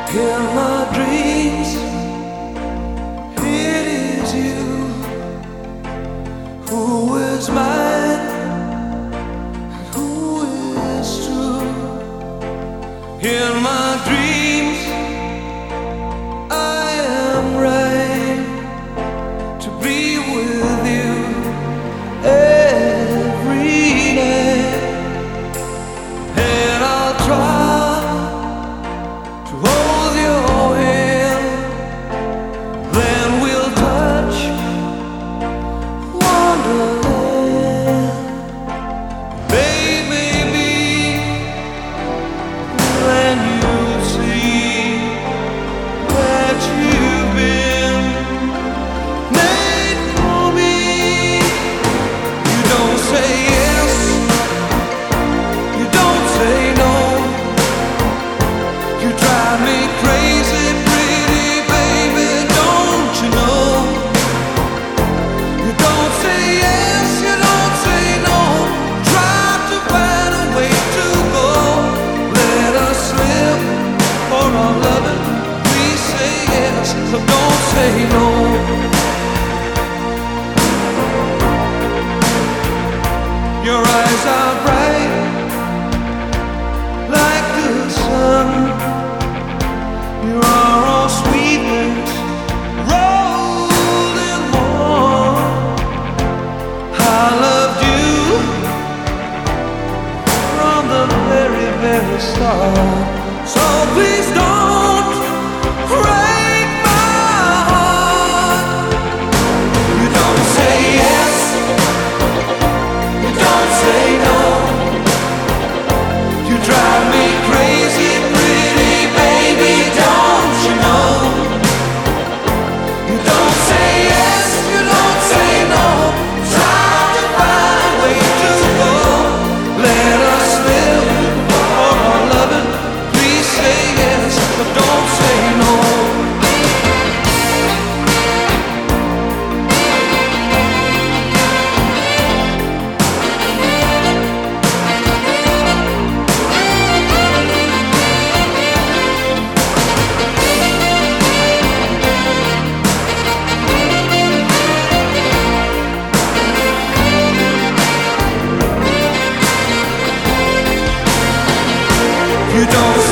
In my dreams, it is you who is mine and who is true. In my dreams, I am right to be with you every day, and I'll try to hold your hand. Then we'll touch wonderland. Maybe when you see that you've been made for me, you don't say yes, you don't say no. You drive me crazy, pretty baby, don't you know? You don't say yes, you don't say no. Try to find a way to go. Let us live for our loving. Please say yes, but don't say no. Your eyes are bright like the sun. You are all sweetness rolled in one. I loved you from the very, very start. So please don't break my heart. You don't say yes, you don't say no. You drive me crazy, pretty baby, don't you know? You don't say yes, you don't say no. Try to find a way to go. Let us live for our loving. Please say yes, but don't say no. You don't